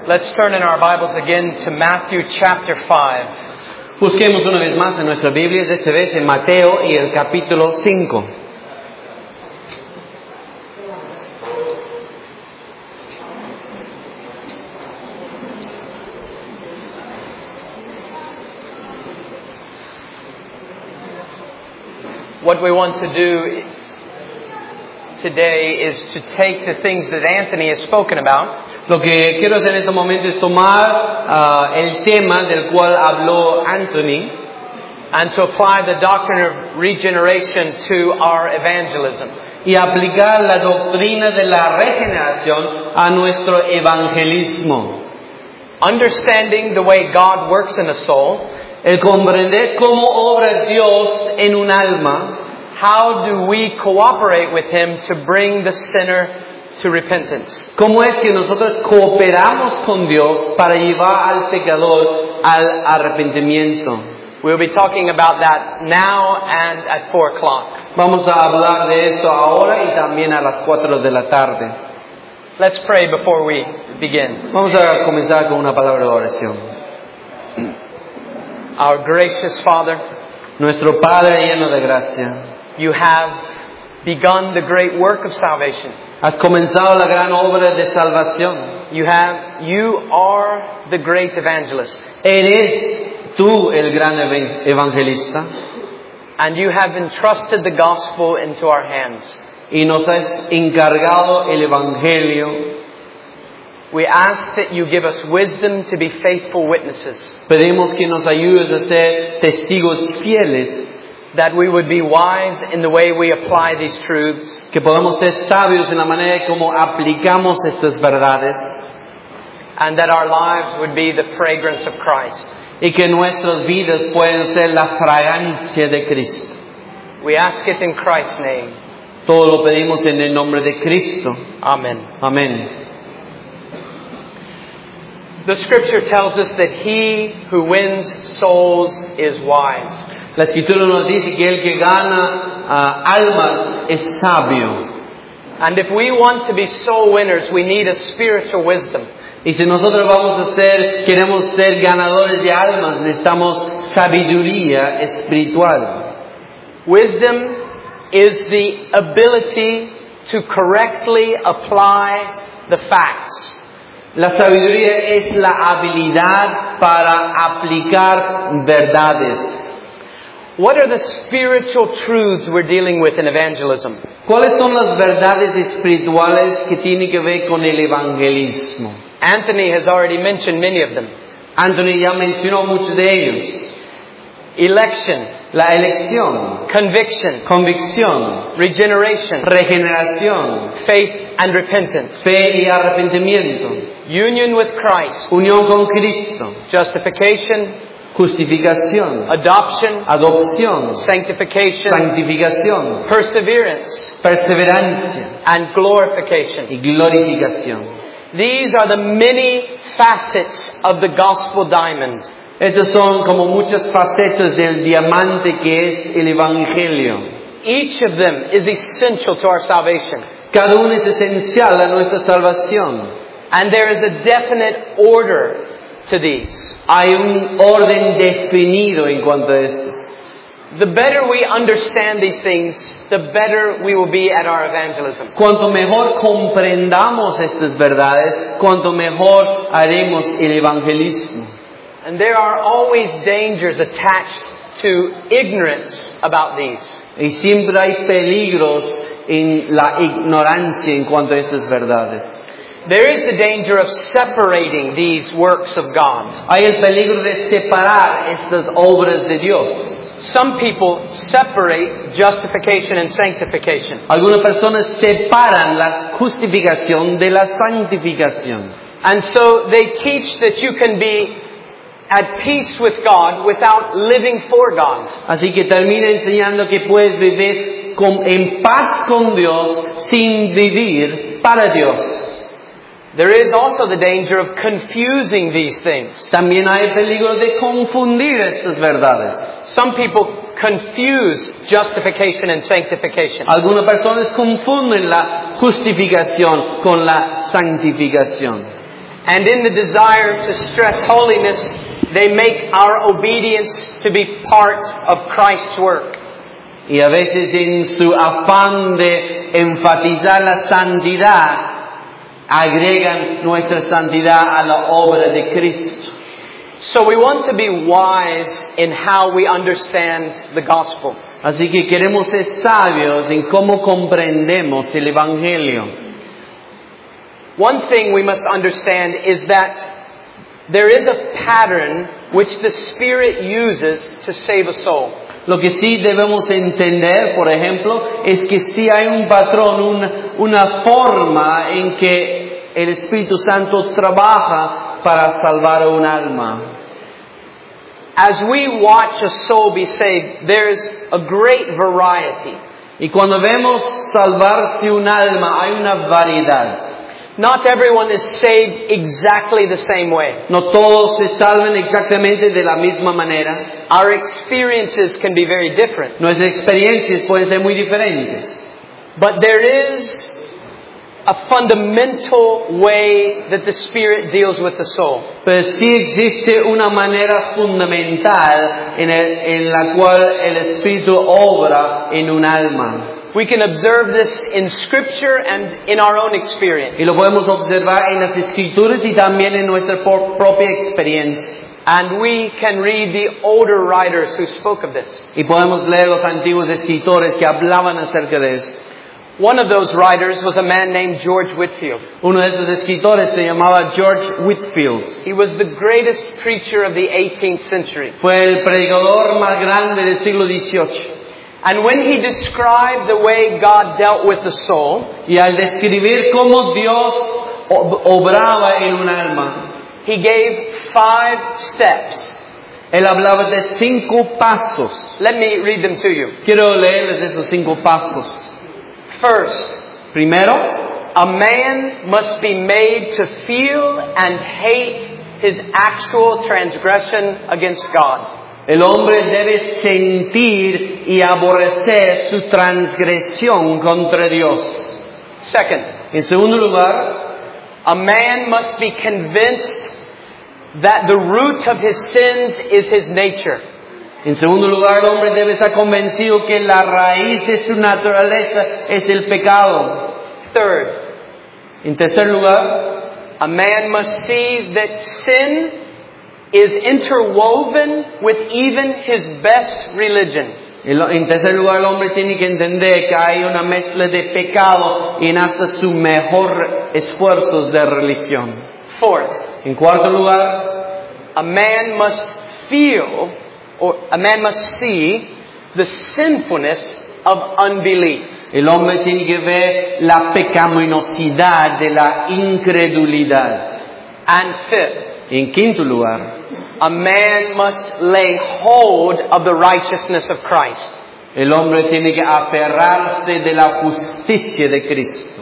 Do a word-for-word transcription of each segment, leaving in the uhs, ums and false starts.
Let's turn in our Bibles again to Matthew chapter five. Busquemos una vez más en nuestras Biblias, esta vez en Mateo y el capítulo cinco. What we want to do today is to take the things that Anthony has spoken about. Lo que quiero hacer en este momento es tomar uh, el tema del cual habló Anthony and to apply the doctrine of regeneration to our evangelism. y aplicar la doctrina de la regeneración a nuestro evangelismo. Understanding the way God works in a soul, El comprender cómo obra Dios en un alma, how do we cooperate with Him to bring the sinner to repentance? cómo es que nosotros cooperamos con Dios para llevar al pecador al arrepentimiento. We'll be talking about that now and at four o'clock. Vamos a hablar de esto ahora y también a las cuatro de la tarde. Let's pray before we begin. Vamos a comenzar con una palabra de oración. Our gracious Father, Nuestro Padre lleno de gracia, You have begun the great work of salvation. has comenzado la gran obra de salvación. You have, you are the great evangelist. Eres tú el gran evan- evangelista And you have entrusted the gospel into our hands. y nos has encargado el evangelio. We ask that you give us wisdom to be faithful witnesses, Pedimos que nos ayudes a ser testigos fieles, that we would be wise in the way we apply these truths, que podamos ser sabios en la manera como aplicamos estas verdades and that our lives would be the fragrance of Christ. y que nuestras vidas pueden ser la fragancia de Cristo. We ask it in Christ's name. Todo lo pedimos en el nombre de Cristo. Amen. Amén. The scripture tells us that he who wins souls is wise. La Escritura nos dice que el que gana uh, almas es sabio. And if we want to be soul winners, we need a spiritual wisdom. Y si nosotros vamos a ser, queremos ser ganadores de almas, necesitamos sabiduría espiritual. Wisdom is the ability to correctly apply the facts. La sabiduría es la habilidad para aplicar verdades. What are the spiritual truths we're dealing with in evangelism? ¿Cuáles son las verdades espirituales que tienen que ver con el evangelismo? Anthony has already mentioned many of them. Anthony ya mencionó muchos de ellos. Election, La elección, conviction, convicción, regeneration, regeneración, faith and repentance, fe y arrepentimiento, union with Christ, unión con Cristo, justification, justificación, adoption, adopción, sanctification, santificación, perseverance, perseverancia and glorification. y glorificación. These are the many facets of the gospel diamond. Estas son como muchas facetas del diamante que es el evangelio. Each of them is essential to our salvation. Cada uno es esencial a nuestra salvación. And there is a definite order to these. Hay un orden definido en cuanto a estos. The better we understand these things, the better we will be at our evangelism. Cuanto mejor comprendamos estas verdades, cuanto mejor haremos el evangelismo. And there are always dangers attached to ignorance about these. Y siempre hay peligros en la ignorancia en cuanto a estas verdades. There is the danger of separating these works of God. Hay el peligro de separar estas obras de Dios. Some people separate justification and sanctification. Algunas personas separan la justificación de la santificación. And so they teach that you can be at peace with God without living for God. Así que termina enseñando que puedes vivir con, en paz con Dios sin vivir para Dios. There is also the danger of confusing these things. También hay el peligro de confundir estas verdades. Some people confuse justification and sanctification. Algunas personas confunden la justificación con la santificación. And in the desire to stress holiness, they make our obedience to be part of Christ's work. Y a veces en su afán de enfatizar la santidad, agregan nuestra santidad a la obra de Cristo. So we want to be wise in how we understand the gospel. Así que queremos ser sabios en cómo comprendemos el Evangelio. One thing we must understand is that there is a pattern which the Spirit uses to save a soul. Lo que sí debemos entender, por ejemplo, es que sí hay un patrón, una, una forma en que el Espíritu Santo trabaja para salvar un alma. As we watch a soul be saved, there's a great variety. Y cuando vemos salvarse un alma, hay una variedad. Not everyone is saved exactly the same way. No todos se salvan exactamente de la misma manera. Our experiences can be very different. Nuestras experiencias pueden ser muy diferentes. But there is a fundamental way that the Spirit deals with the soul. Pero sí existe una manera fundamental en, el, en la cual el Espíritu obra en un alma. We can observe this in Scripture and in our own experience. Y lo podemos observar en las Escrituras y también en nuestra por, propia experiencia. And we can read the older writers who spoke of this. Y podemos leer los antiguos escritores que hablaban acerca de esto. One of those writers was a man named George Whitefield. Uno de esos escritores se llamaba George Whitefield. He was the greatest preacher of the eighteenth century. Fue el predicador más grande del siglo dieciocho. And when he described the way God dealt with the soul, y al describir cómo Dios obraba en un alma, he gave five steps. Él hablaba de cinco pasos. Let me read them to you. Quiero leerles esos cinco pasos. First, primero, a man must be made to feel and hate his actual transgression against God. El hombre debe sentir y aborrecer su transgresión contra Dios. Second, en segundo lugar, a man must be convinced that the root of his sins is his nature. En segundo lugar, el hombre debe estar convencido que la raíz de su naturaleza es el pecado. Third, en tercer lugar, a man must see that sin is interwoven with even his best religion. En tercer lugar, el hombre tiene que entender que hay una mezcla de pecado en hasta su mejor esfuerzos de religión. Fourth, en cuarto lugar, a man must feel or a man must see the sinfulness of unbelief. El hombre tiene que ver la pecaminosidad de la incredulidad. And fifth, en quinto lugar, a man must lay hold of the righteousness of Christ. El hombre tiene que aferrarse de la justicia de Cristo.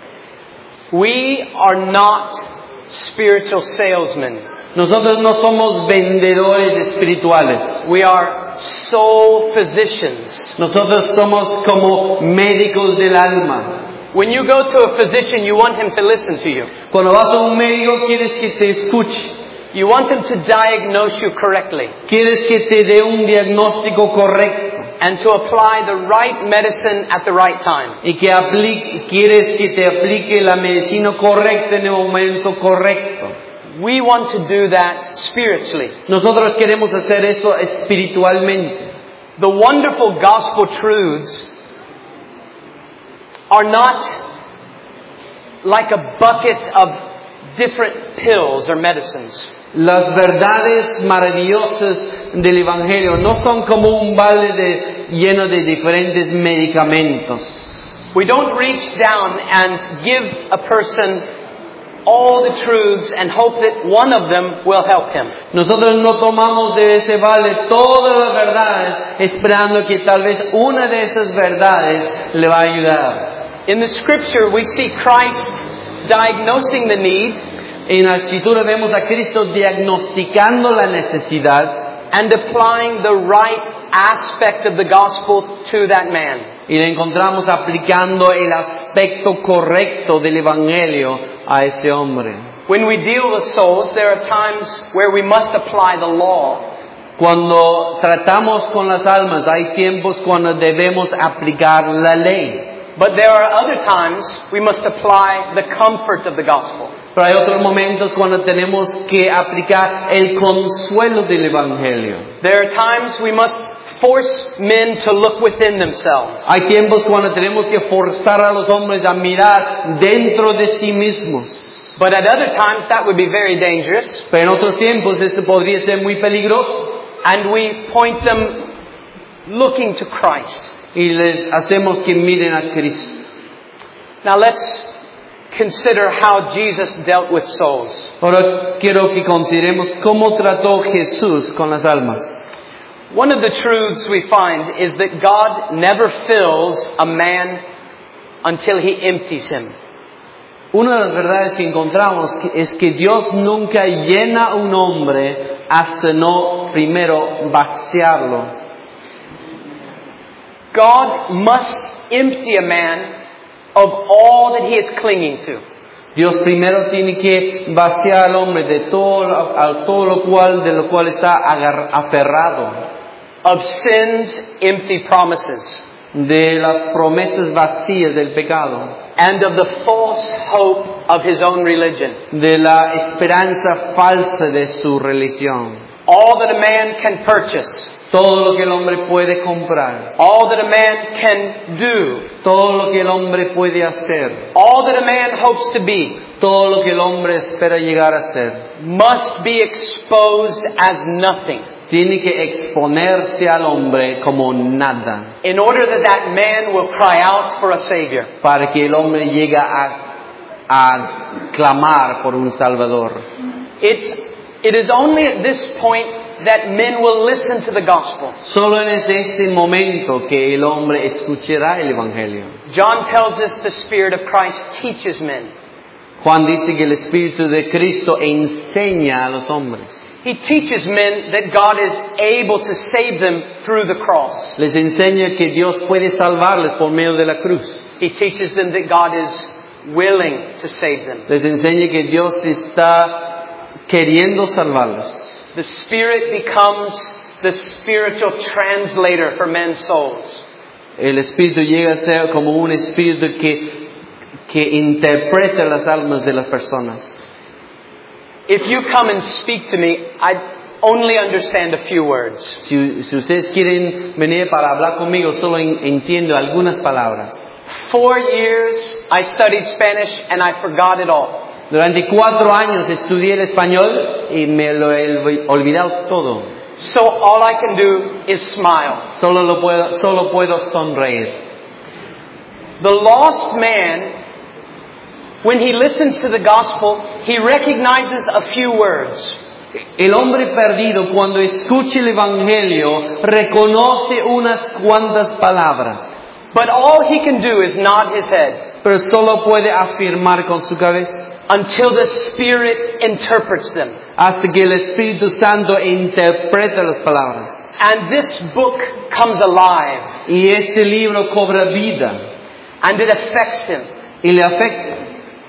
We are not spiritual salesmen. Nosotros no somos vendedores espirituales. We are soul physicians. Nosotros somos como médicos del alma. When you go to a physician, you want him to listen to you. Cuando vas a un médico, quieres que te escuche. You want him to diagnose you correctly. Quieres que te dé un diagnóstico correcto. And to apply the right medicine at the right time. Y que aplique, quieres que te aplique la medicina correcta en el momento correcto. We want to do that spiritually. Nosotros queremos hacer eso espiritualmente. The wonderful gospel truths are not like a bucket of different pills or medicines. Las verdades maravillosas del Evangelio no son como un balde de, lleno de diferentes medicamentos. We don't reach down and give a person all the truths and hope that one of them will help him. Nosotros no tomamos de ese balde todas las verdades esperando que tal vez una de esas verdades le va a ayudar. In the scripture we see Christ diagnosing the need. En la escritura vemos a Cristo diagnosticando la necesidad and applying the right aspect of the gospel to that man. Y le encontramos aplicando el aspecto correcto del evangelio a ese hombre. When we deal with souls, there are times where we must apply the law. Cuando tratamos con las almas, hay tiempos cuando debemos aplicar la ley. But there are other times we must apply the comfort of the gospel. Pero hay otros momentos cuando tenemos que aplicar el consuelo del Evangelio. There are times we must force men to look within themselves. Hay tiempos cuando tenemos que forzar a los hombres a mirar dentro de sí mismos. But at other times that would be very dangerous. Pero en otros tiempos eso podría ser muy peligroso. And we point them looking to Christ. Y les hacemos que miren a Cristo. Now let's consider how Jesus dealt with souls. Ahora quiero que consideremos cómo trató Jesús con las almas. One of the truths we find is that God never fills a man until He empties him. Una de las verdades que encontramos es que Dios nunca llena a un hombre hasta no primero vaciarlo. God must empty a man of all that he is clinging to. Dios primero tiene que vaciar al hombre de todo, a todo lo cual, de lo cual está agar, aferrado. Of sin's empty promises. De las promesas vacías del pecado. And of the false hope of his own religion. De la esperanza falsa de su religión. All that a man can purchase. Todo lo que el hombre puede comprar. All that a man can do. Todo lo que el hombre puede hacer. All that a man hopes to be. Todo lo que el hombre espera llegar a ser. Must be exposed as nothing. Tiene que exponerse al hombre como nada. In order that that man will cry out for a Savior. Para que el hombre llegue a, a clamar por un Salvador. It's, it is only at this point that men will listen to the gospel. Solo en ese momento que el hombre escuchará el Evangelio. John tells us the Spirit of Christ teaches men. Juan dice que el Espíritu de Cristo enseña a los hombres. He teaches men that God is able to save them through the cross. Les enseña que Dios puede salvarles por medio de la cruz. He teaches them that God is willing to save them. Les enseña que Dios está queriendo salvarlos. The Spirit becomes the spiritual translator for men's souls. El Espíritu llega a ser como un Espíritu que, que interpreta las almas de las personas. If you come and speak to me, I only understand a few words. Si, si ustedes quieren venir para hablar conmigo, solo en, entiendo algunas palabras. Four years I studied Spanish and I forgot it all. Durante cuatro años estudié el español y me lo he olvidado todo. So all I can do is smile. Solo lo puedo, solo puedo sonreír. The lost man, when he listens to the gospel, he recognizes a few words. El hombre perdido, cuando escucha el Evangelio, reconoce unas cuantas palabras. But all he can do is nod his head. Pero solo puede afirmar con su cabeza. Until the Spirit interprets them. Hasta que el Espíritu Santo interpreta las palabras. And this book comes alive. Y este libro cobra vida. And it affects him. Y le afecta.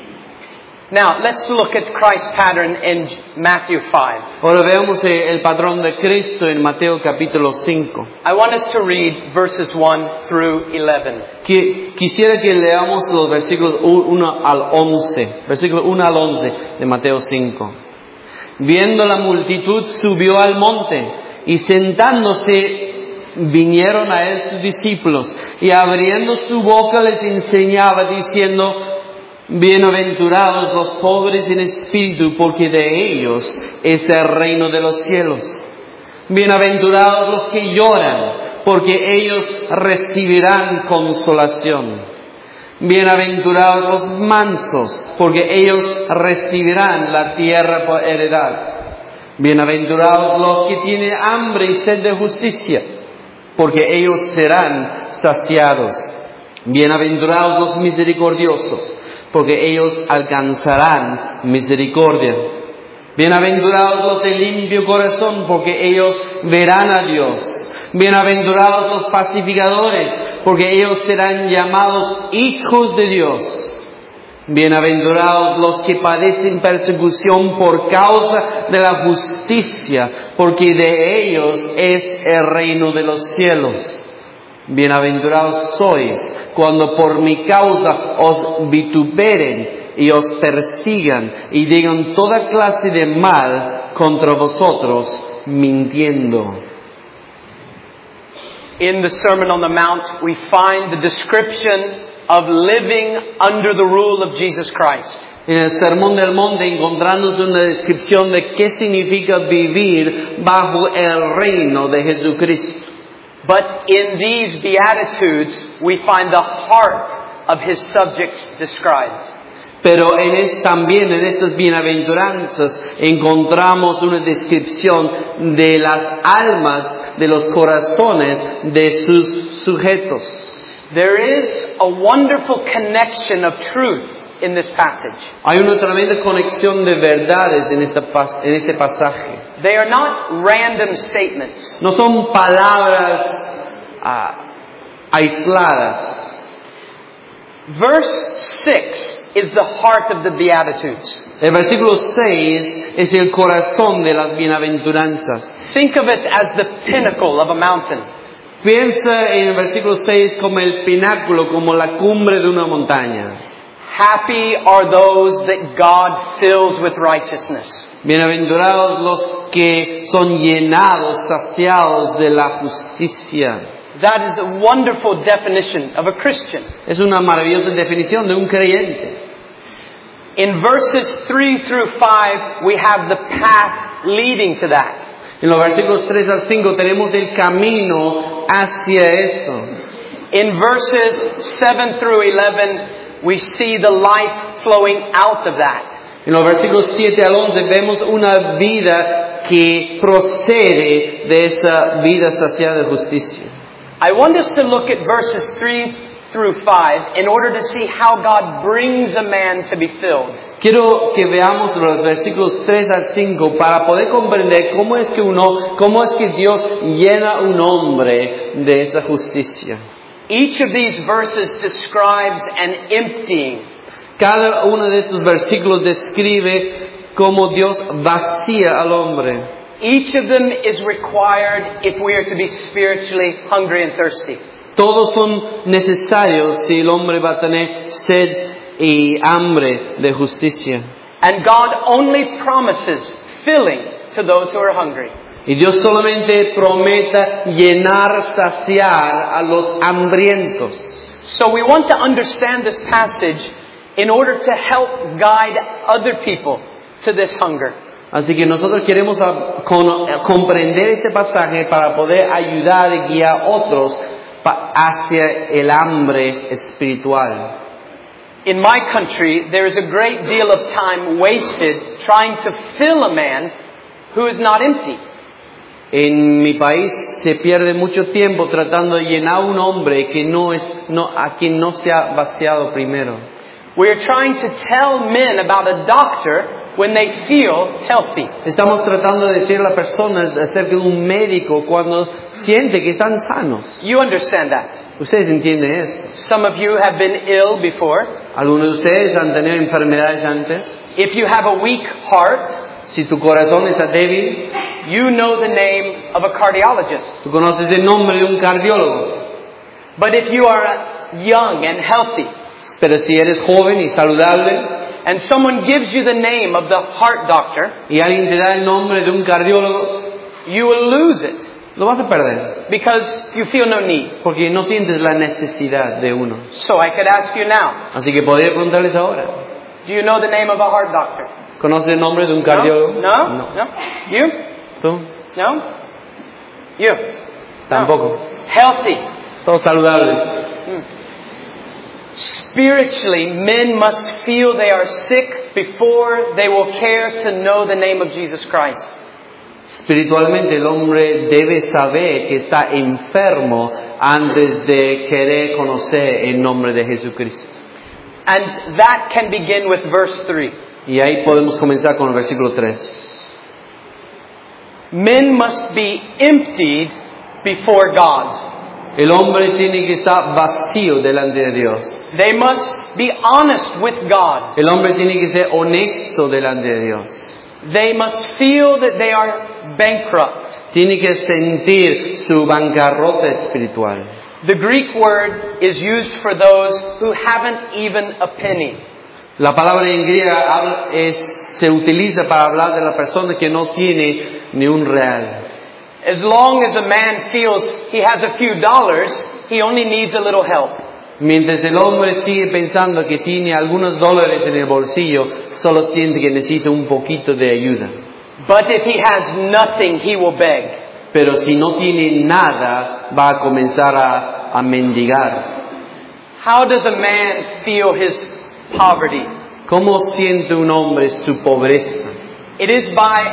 Now, let's look at Christ's pattern in Matthew five. Ahora veamos el patrón de Cristo en Mateo capítulo cinco. I want us to read verses one through eleven. Quisiera que leamos los versículos uno al once, versículo uno al once de Mateo cinco. Viendo la multitud, subió al monte y sentándose vinieron a él sus discípulos y abriendo su boca les enseñaba diciendo: Bienaventurados los pobres en espíritu, porque de ellos es el reino de los cielos. Bienaventurados los que lloran, porque ellos recibirán consolación. Bienaventurados los mansos, porque ellos recibirán la tierra por heredad. Bienaventurados los que tienen hambre y sed de justicia, porque ellos serán saciados. Bienaventurados los misericordiosos, porque ellos alcanzarán misericordia. Bienaventurados los de limpio corazón, porque ellos verán a Dios. Bienaventurados los pacificadores, porque ellos serán llamados hijos de Dios. Bienaventurados los que padecen persecución por causa de la justicia, porque de ellos es el reino de los cielos. Bienaventurados sois cuando por mi causa os vituperen y os persigan y digan toda clase de mal contra vosotros, mintiendo. In the Sermon on the Mount, we find the description of living under the rule of Jesus Christ. En el Sermón del Monte encontramos una descripción de qué significa vivir bajo el reino de Jesucristo. But in these Beatitudes, we find the heart of His subjects described. Pero en es, también en estas bienaventuranzas encontramos una descripción de las almas, de los corazones de sus sujetos. There is a wonderful connection of truth in this passage. Hay una tremenda conexión de verdades en, esta, en este pasaje. They are not random statements. No son palabras uh, aisladas. Verse six is the heart of the Beatitudes. El versículo seis es el corazón de las bienaventuranzas. Think of it as the pinnacle of a mountain. Piensa en el versículo seis como el pináculo, como la cumbre de una montaña. Happy are those that God fills with righteousness. Bienaventurados los que son llenados, saciados de la justicia. That is a wonderful definition of a Christian. Es una maravillosa definición de un creyente. In verses three through five, we have the path leading to that. En los versículos tres al cinco tenemos el camino hacia eso. In verses seven through eleven, we see the life flowing out of that. En los versículos siete al once vemos una vida que procede de esa vida saciada de justicia. I want us to look at verses three through five in order to see how God brings a man to be filled. Quiero que veamos los versículos tres al cinco para poder comprender cómo es que uno, cómo es que Dios llena a un hombre de esa justicia. Each of these verses describes an emptying. Cada uno de estos versículos describe cómo Dios vacía al hombre. Each of them is required if we are to be spiritually hungry and thirsty. Todos son necesarios si el hombre va a tener sed y hambre de justicia. And God only promises filling to those who are hungry. Y Dios solamente promete llenar, saciar a los hambrientos. So we want to understand this passage in order to help guide other people to this hunger. Así que nosotros queremos a, con, a comprender este pasaje para poder ayudar y guiar a otros pa, hacia el hambre espiritual. In my country, there is a great deal of time wasted trying to fill a man who is not empty. En mi país se pierde mucho tiempo tratando de llenar a un hombre que no es, no, a quien no se ha vaciado primero. We are trying to tell men about a doctor when they feel healthy. Estamos tratando de decir a las personas acerca de un médico cuando siente que están sanos. You understand that. Ustedes entienden eso. Some of you have been ill before. Algunos de ustedes han tenido enfermedades antes. If you have a weak heart, si tu corazón está débil, you know the name of a cardiologist. Tú conoces el nombre de un cardiólogo. But if you are young and healthy, pero si eres joven y saludable, and someone gives you the name of the heart doctor, y alguien te da el nombre de un cardiólogo, you will lose it. Lo vas a perder. Because you feel no need. Porque no sientes la necesidad de uno. So I could ask you now. Así que podría preguntarles ahora. Do you know the name of a heart doctor? ¿Conoces el nombre de un cardiólogo? No? No? No. No? You? ¿Tú? No? You? Tampoco. No. Healthy. Todos saludables. Hmm. Spiritually, men must feel they are sick before they will care to know the name of Jesus Christ. Espiritualmente el hombre debe saber que está enfermo antes de querer conocer el nombre de Jesucristo. And that can begin with verse three. Y ahí podemos comenzar con el versículo tres. Men must be emptied before God. El hombre tiene que estar vacío delante de Dios. They must be honest with God. El hombre tiene que ser honesto delante de Dios. They must feel that they are bankrupt. Tiene que sentir su bancarrota espiritual. The Greek word is used for those who haven't even a penny. La palabra en griega habla, es, se utiliza para hablar de la persona que no tiene ni un real. As long as a man feels he has a few dollars, he only needs a little help. Mientras el hombre sigue pensando que tiene algunos dólares en el bolsillo, solo siente que necesita un poquito de ayuda. But if he has nothing, he will beg. Pero si no tiene nada, va a comenzar a, a mendigar. How does a man feel his poverty? ¿Cómo siente un hombre su pobreza? It is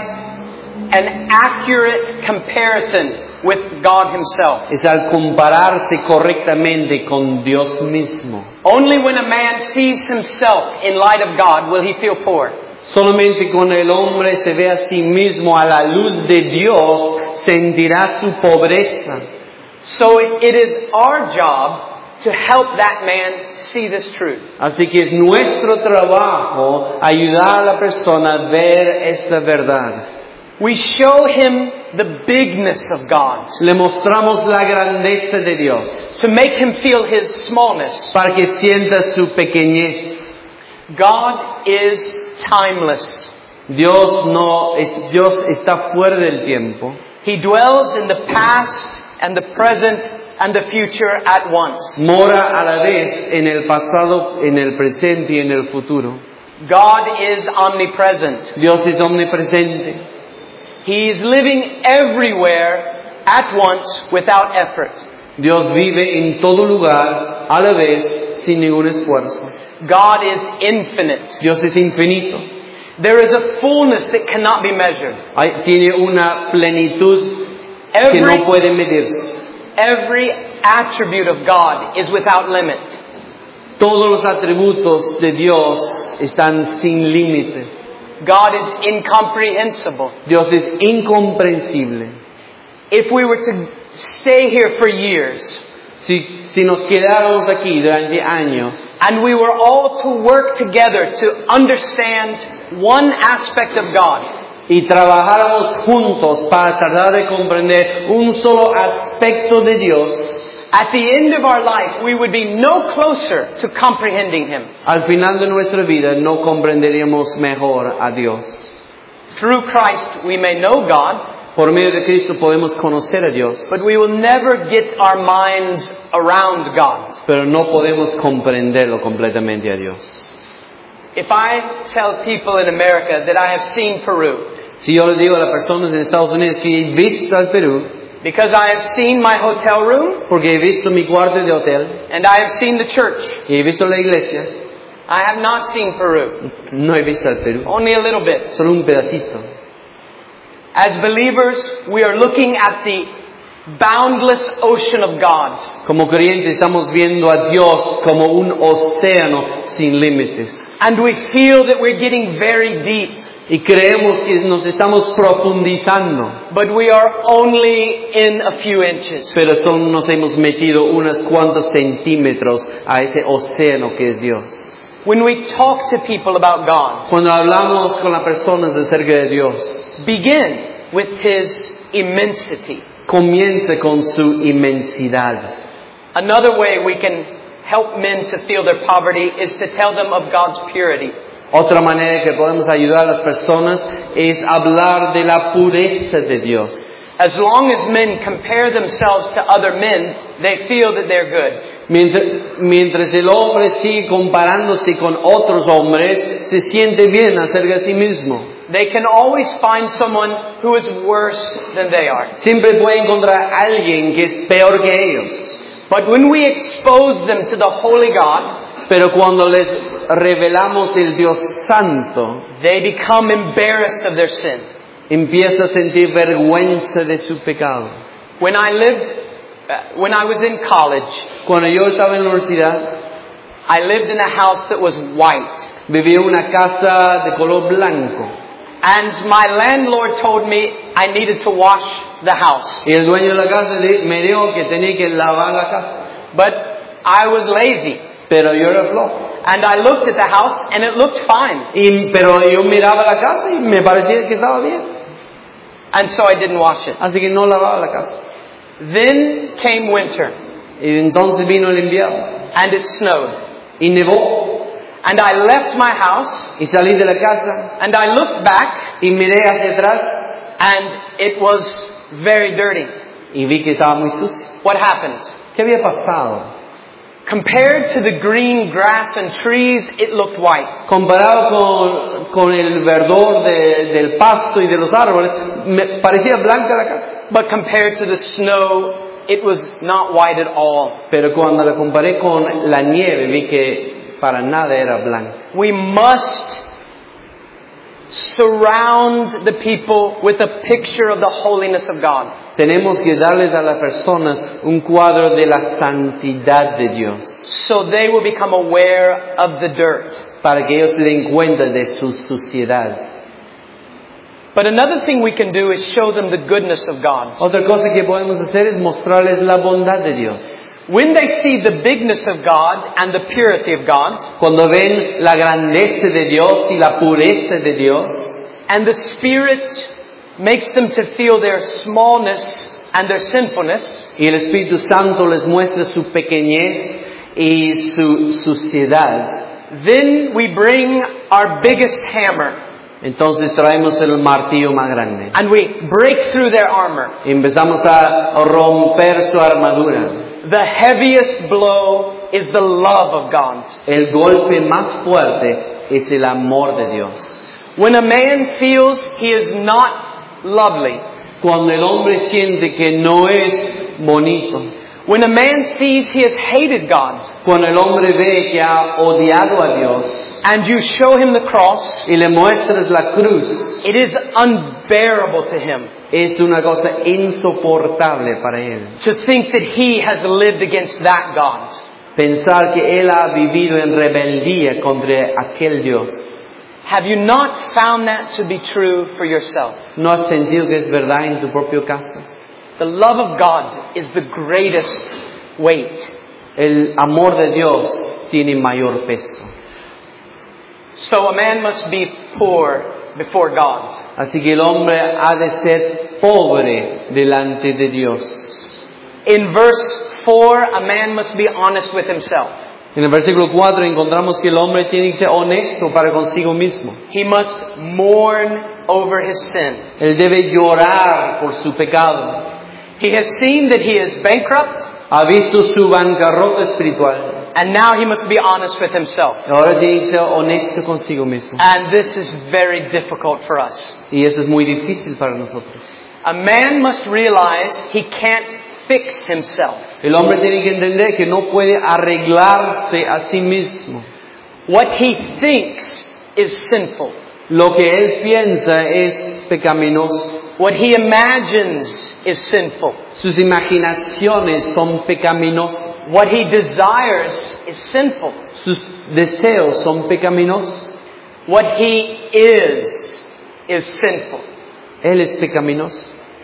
by an accurate comparison with God Himself. Es al compararse correctamente con Dios mismo. Only when a man sees himself in light of God will he feel poor. Solamente cuando el hombre se ve a sí mismo a la luz de Dios, sentirá su pobreza. So it is our job to help that man see this truth. Así que es nuestro trabajo ayudar a la persona a ver esta verdad. We show him the bigness of God. Le mostramos la grandeza de Dios. To make him feel His smallness. Para que sienta su pequeñez. God is timeless. Dios no es, Dios está fuera del tiempo. He dwells in the past and the present and the future at once. Mora a la vez en el pasado, en el presente y en el futuro. God is omnipresent. Dios es omnipresente. He is living everywhere at once without effort. Dios vive en todo lugar a la vez sin ningún esfuerzo. God is infinite. Dios es infinito. There is a fullness that cannot be measured. Hay, tiene una plenitud Every, que no puede medirse. every attribute of God is without limit. Todos los atributos de Dios están sin límite. God is incomprehensible. Dios es incomprensible. If we were to stay here for years, Si, si nos quedáramos aquí durante años and we were all to work together to understand one aspect of God, y trabajáramos juntos para tratar de comprender un solo aspecto de Dios, at the end of our life, we would be no closer to comprehending Him. al final de nuestra vida no comprenderíamos mejor a Dios. Through Christ, we may know God, Por medio de Cristo podemos conocer a Dios, but we will never get our minds around God. pero no podemos comprenderlo completamente a Dios. If I tell people in America that I have seen Peru, Si yo le digo a las personas en Estados Unidos que he visto al Perú, because I have seen my hotel room, porque he visto mi cuarto de hotel, and I have seen the church, y he visto la iglesia, I have not seen Peru. no he visto al Perú, Only a little bit. solo un pedacito. As believers, we are looking at the boundless ocean of God. Como creyentes estamos viendo a Dios como un océano sin límites. And we feel that we're getting very deep. Y creemos que nos estamos profundizando. But we are only in a few inches. Pero solo nos hemos metido unos cuantos centímetros a ese océano que es Dios. When we talk to people about God, Cuando hablamos con las personas acerca de Dios, begin with His immensity. comience con su inmensidad. Another way we can help men to feel their poverty is to tell them of God's purity. Otra manera que podemos ayudar a las personas es hablar de la pureza de Dios. As long as men compare themselves to other men, they feel that they're good. Mientras, mientras el hombre sigue comparándose con otros hombres, se siente bien acerca de sí mismo. They can always find someone who is worse than they are. Siempre puede encontrar a alguien que es peor que ellos. But when we expose them to the holy God, Pero cuando les revelamos el Dios Santo, they become embarrassed of their sin. empieza a sentir vergüenza de su pecado. When I lived, uh, when I was in college, Cuando yo estaba en la universidad, I lived in a house that was white. vivía en una casa de color blanco. And my landlord told me I needed to wash the house. Y el dueño de la casa me dijo que tenía que lavar la casa. But I was lazy. Pero yo era flojo. And I looked at the house and it looked fine. Y, pero yo miraba la casa y me parecía que estaba bien. And so I didn't wash it. Así que no lavaba la casa. Then came winter Y entonces vino el invierno. and it snowed. Y nevó. And I left my house Y salí de la casa. and I looked back Y miré hacia atrás. and it was very dirty. Y vi que estaba muy sucio. What happened? ¿Qué había pasado? Compared to the green grass and trees, it looked white. Comparado con, con el verdor de, del pasto y de los árboles, me parecía blanca la casa. But compared to the snow, it was not white at all. Pero cuando la comparé con la nieve, vi que para nada era blanca. We must surround the people with a picture of the holiness of God. Tenemos que darles a las personas un cuadro de la santidad de Dios, So they will become aware of the dirt. para que ellos se den cuenta de su suciedad. But another thing we can do is show them the goodness of God. Otra cosa que podemos hacer es mostrarles la bondad de Dios. When they see the bigness of God and the purity of God, Cuando ven la grandeza de Dios y la pureza de Dios, and the Spirit makes them to feel their smallness and their sinfulness, y el Espíritu Santo les muestra su pequeñez y su suciedad, then we bring our biggest hammer entonces traemos el martillo más grande. and we break through their armor. Y empezamos a romper su armadura. The heaviest blow is the love of God. El golpe más fuerte es el amor de Dios. When a man feels he is not lovely, Cuando el hombre siente que no es bonito, when a man sees he has hated God, cuando el hombre ve que ha odiado a Dios and you show him the cross, y le muestras la cruz, it is unbearable to him es una cosa insoportable para él. to think that he has lived against that God. Pensar que él ha vivido en rebeldía contra aquel Dios. Have you not found that to be true for yourself? ¿No has sentido que es verdad en tu propio caso? The love of God is the greatest weight. El amor de Dios tiene mayor peso. So a man must be poor before God. Así que el hombre ha de ser pobre delante de Dios. In verse four, a man must be honest with himself. En el versículo cuatro encontramos que el hombre tiene que ser honesto para consigo mismo. He must mourn over his sin. Él debe llorar por su pecado. He has seen that he is bankrupt, Ha visto su bancarrota espiritual. and now he must be honest with himself. Ahora tiene que ser honesto consigo mismo. And this is very difficult for us. Y eso es muy difícil para nosotros. A man must realize he can't fix himself. El hombre tiene que entender que no puede arreglarse a sí mismo. What he thinks is sinful. Lo que él piensa es pecaminoso. What he imagines is sinful. Sus imaginaciones son pecaminosas. What he desires is sinful. Sus deseos son pecaminosos. What he is is sinful. Él es pecaminoso.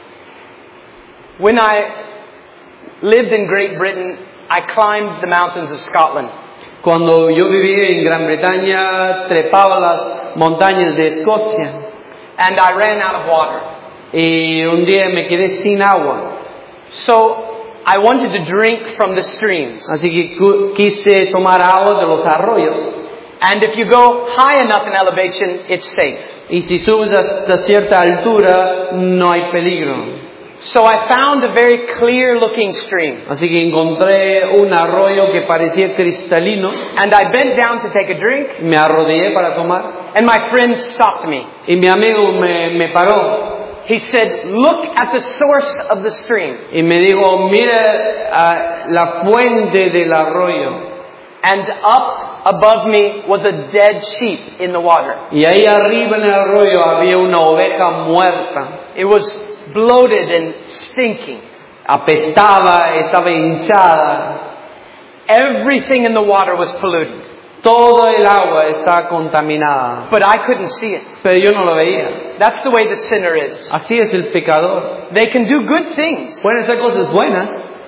When I lived in Great Britain, I climbed the mountains of Scotland. Cuando yo vivía en Gran Bretaña, trepaba las montañas de Escocia. And I ran out of water. Y un día me quedé sin agua. So I wanted to drink from the streams. Así que cu- quise tomar agua de los arroyos. And if you go high enough in elevation, it's safe. Y si subes hasta cierta altura, no hay peligro. So I found a very clear looking stream. Así que encontré un arroyo que parecía cristalino. And I bent down to take a drink. Me arrodillé para tomar. And my friend stopped me. Y mi amigo me, me paró. He said, look at the source of the stream. Y me dijo, mira uh, la fuente del arroyo. And up above me was a dead sheep in the water. Y ahí arriba en el arroyo había una oveja muerta. It was bloated and stinking. Apestaba, estaba hinchada. Everything in the water was polluted. Todo el agua estaba contaminada. But I couldn't see it. Pero yo no lo veía. That's the way the sinner is. Así es el pecador. They can do good things. Pueden hacer cosas buenas.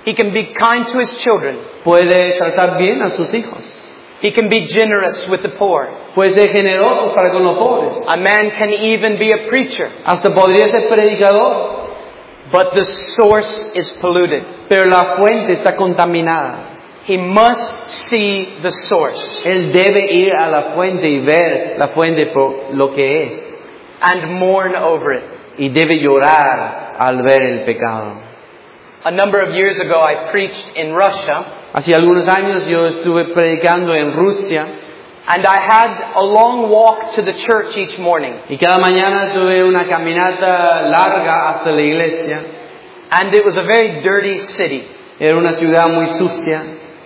He can be kind to his children. Puede tratar bien a sus hijos. He can be generous with the poor. Puede ser generoso para con los pobres. A man can even be a preacher. Hasta podría ser predicador. But the source is polluted. Pero la fuente está contaminada. He must see the source. Él debe ir a la fuente y ver la fuente por lo que es. And mourn over it. Y debe llorar al ver el pecado. A number of years ago I preached in Russia. Hace algunos años yo estuve predicando en Rusia. And I had a long walk to the church each morning. Y cada mañana tuve una caminata larga hasta la iglesia. And it was a very dirty city. Era una ciudad muy sucia.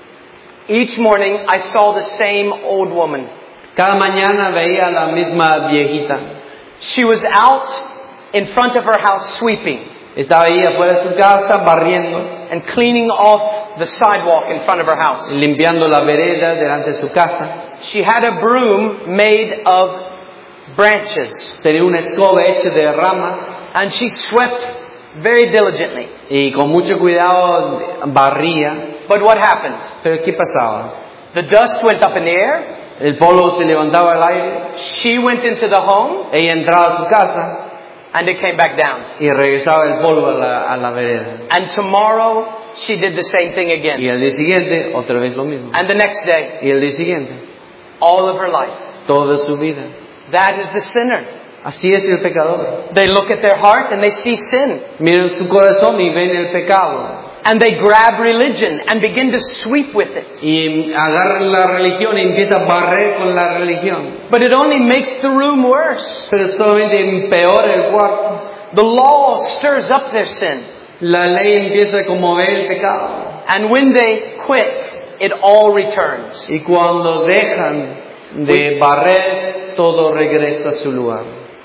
Each morning I saw the same old woman. Cada mañana veía a la misma viejita. She was out in front of her house sweeping. Estaba ahí afuera de su casa barriendo. And cleaning off the sidewalk in front of her house. Limpiando la vereda delante de su casa. She had a broom made of branches. Tenía una escoba hecha de ramas. And she swept very diligently. Y con mucho cuidado barría. But what happened? Pero ¿qué pasaba? The dust went up in the air. El polvo se levantaba al aire. She went into the home. Ella entraba a su casa. And it came back down. Y regresaba el polvo a la, a la vereda. And tomorrow she did the same thing again. Y al día siguiente otra vez lo mismo. And the next day. Y el día siguiente. All of her life. Toda su vida. That is the sinner. Así es el pecador. They look at their heart and they see sin. Miran su corazón y ven el pecado. And they grab religion and begin to sweep with it. Y agarran la religión y empiezan a barrer con la religión. But it only makes the room worse. Pero solamente empeora el cuarto. The law stirs up their sin. La ley empieza a conmover el pecado. And when they quit, it all returns. Y cuando dejan de barrer, todo regresa a su lugar.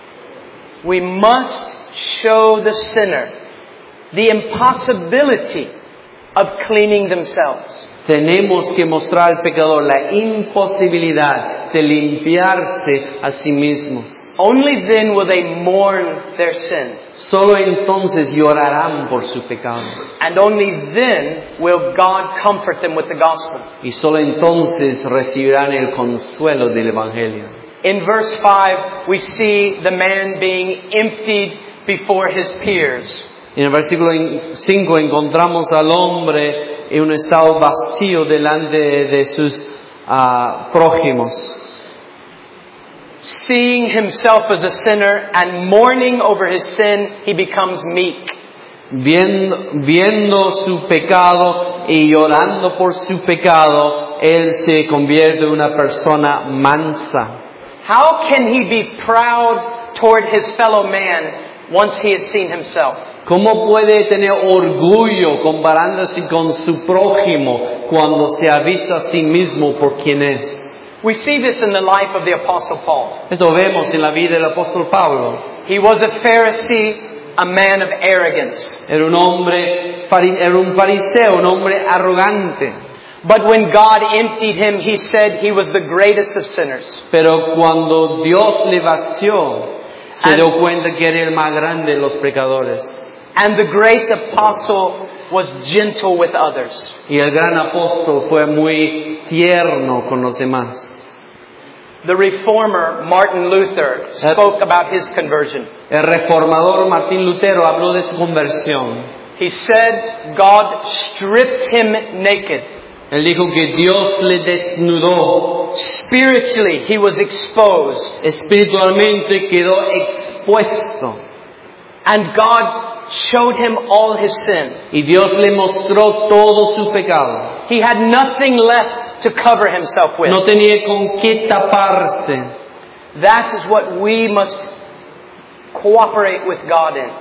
We must show the sinner the impossibility of cleaning themselves. Tenemos que mostrar al pecador la imposibilidad de limpiarse a sí mismos. Only then will they mourn their sin. Solo entonces llorarán por su pecado. And only then will God comfort them with the gospel. Y solo entonces recibirán el consuelo del evangelio. In verse five, we see the man being emptied before his peers. En el versículo cinco encontramos al hombre en un estado vacío delante de sus uh, prójimos. Seeing himself as a sinner and mourning over his sin, he becomes meek. Viendo, viendo su pecado y llorando por su pecado, él se convierte en una persona mansa. How can he be proud toward his fellow man once he has seen himself? ¿Cómo puede tener orgullo comparándose con su prójimo cuando se ha visto a sí mismo por quien es? We see this in the life of the Apostle Paul. Esto vemos en la vida del apóstol Pablo. He was a Pharisee, a man of arrogance. Era un hombre, era un fariseo, un hombre arrogante. But when God emptied him, he said he was the greatest of sinners. Pero cuando Dios le vació, se dio cuenta que era el más grande de los pecadores. And the great apostle was gentle with others. Y el gran apóstol fue muy tierno con los demás. The reformer Martin Luther spoke about his conversion. El reformador Martín Lutero habló de su conversión. He said God stripped him naked. Él dijo que Dios le desnudó. Spiritually, he was exposed. Espiritualmente quedó expuesto. And God showed him all his sin. Y Dios le mostró todo su pecado. He had nothing left to cover himself with. No tenía con qué taparse. That is what we must cooperate with God in.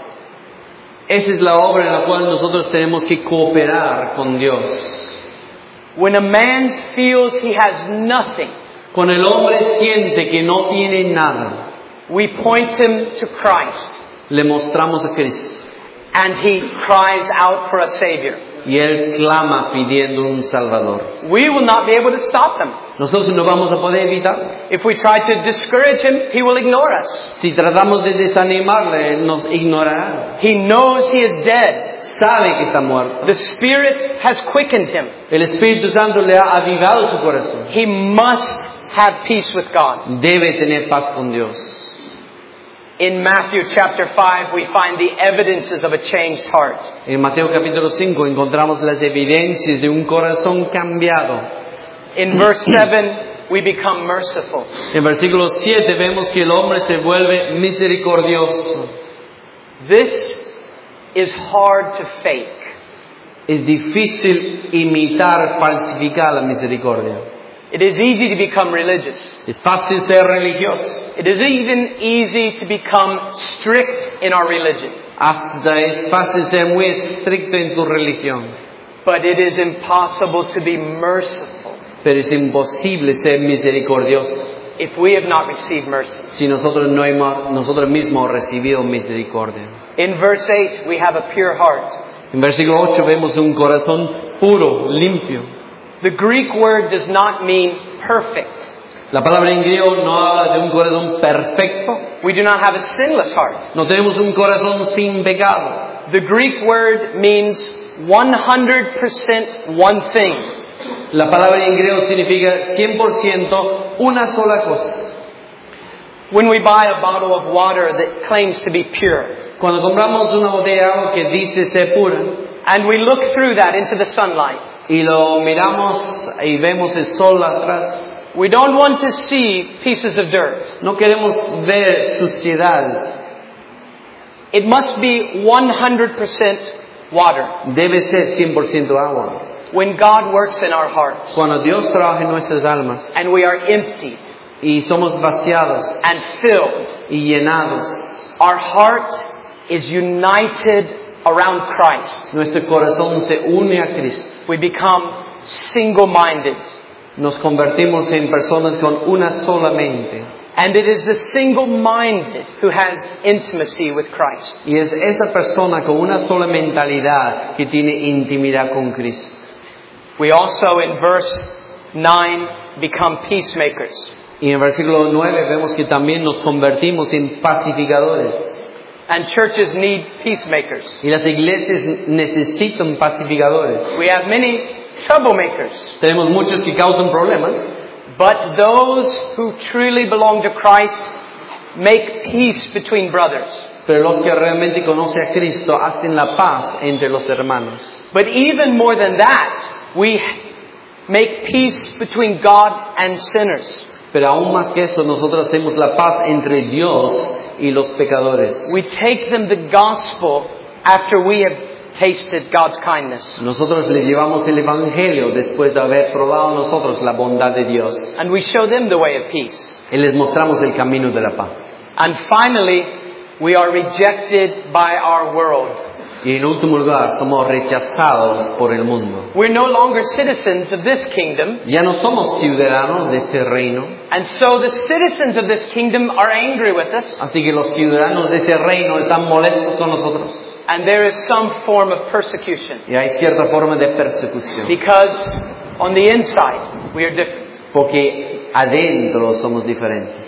Esa es la obra en la cual nosotros tenemos que cooperar con Dios. When a man feels he has nothing, cuando el hombre siente que no tiene nada, we point him to Christ. Le mostramos a Cristo. And he cries out for a Savior. Y él clama pidiendo un Salvador. We will not be able to stop him. Nosotros no vamos a poder evitar. If we try to discourage him, he will ignore us. Si tratamos de desanimarle, nos ignorará. He knows he is dead. sabe que está muerto. The Spirit has quickened him. El Espíritu Santo le ha avivado su corazón. He must have peace with God. Debe tener paz con Dios. In Matthew chapter five, we find the evidences of a changed heart. En Mateo capítulo cinco encontramos las evidencias de un corazón cambiado. In verse seven, we become merciful. En versículo siete vemos que el hombre se vuelve misericordioso. This is hard to fake. Es difícil imitar, falsificar la misericordia. It is easy to become religious. Es fácil ser religioso. It is even easy to become strict in our religion. Hasta es fácil ser muy estricto en tu religión. But it is impossible to be merciful Pero es imposible ser misericordioso if we have not received mercy. si nosotros no hemos nosotros mismos recibido misericordia. In verse eight, we have a pure heart. En versículo ocho vemos un corazón puro, limpio. The Greek word does not mean perfect. La palabra en griego no habla de un corazón perfecto. We do not have a sinless heart. No tenemos un corazón sin pecado. The Greek word means one hundred percent one thing. La palabra en griego significa cien por ciento una sola cosa. When we buy a bottle of water that claims to be pure, Cuando compramos una botella de agua que dice ser pura and we look through that into the sunlight, y lo miramos y vemos el sol atrás, we don't want to see pieces of dirt. no queremos ver suciedad. It must be one hundred percent water. Debe ser cien por ciento agua. When God works in our hearts Cuando Dios trabaja en nuestras almas and we are emptied y somos vaciados and filled, y llenados, our heart is united around Christ. nuestro corazón se une a Cristo. We become single-minded. Nos convertimos en personas con una sola mente. And it is the single-minded who has intimacy with Christ. Y es esa persona con una sola mentalidad que tiene intimidad con Cristo. We also, in verse nine, become peacemakers. Y en el versículo nueve vemos que también nos convertimos en pacificadores. And churches need peacemakers. Y las iglesias necesitan pacificadores. We have many troublemakers. Tenemos muchos que causan problemas. But those who truly belong to Christ make peace between brothers. Pero los que realmente conocen a Cristo hacen la paz entre los hermanos. But even more than that, we make peace between God and sinners. Pero aún más que eso, nosotros hacemos la paz entre Dios y los pecadores. We take them the gospel after we have tasted God's kindness. Nosotros les llevamos el Evangelio después de haber probado nosotros la bondad de Dios. And we show them the way of peace. Y les mostramos el camino de la paz. And finally, we are rejected by our world. Y en último lugar, somos rechazados por el mundo. We're no longer citizens of this kingdom. Ya no somos ciudadanos de este reino. And so the citizens of this kingdom are angry with us. Así que los ciudadanos de este reino están molestos con nosotros. And there is some form of persecution. Y hay cierta forma de persecución. Because on the inside, we are different. Porque adentro somos diferentes.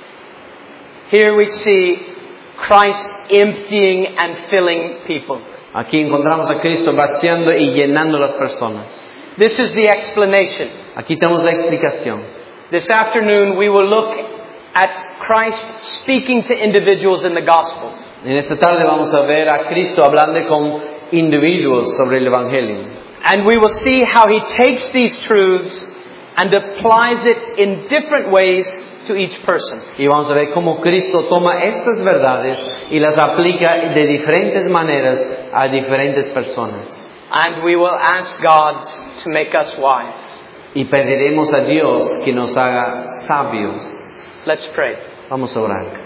Here we see Christ emptying and filling people. Aquí encontramos a Cristo vaciando y llenando las personas. This is the explanation. Aquí tenemos la explicación. This afternoon we will look at Christ speaking to individuals in the Gospels. En esta tarde vamos a ver a Cristo hablando con individuos sobre el Evangelio. And we will see how he takes these truths and applies it in different ways to each person. Y vamos a ver cómo Cristo toma estas verdades y las aplica de diferentes maneras a diferentes personas. And we will ask God to make us wise. Y pediremos a Dios que nos haga sabios. Let's pray. Vamos a orar.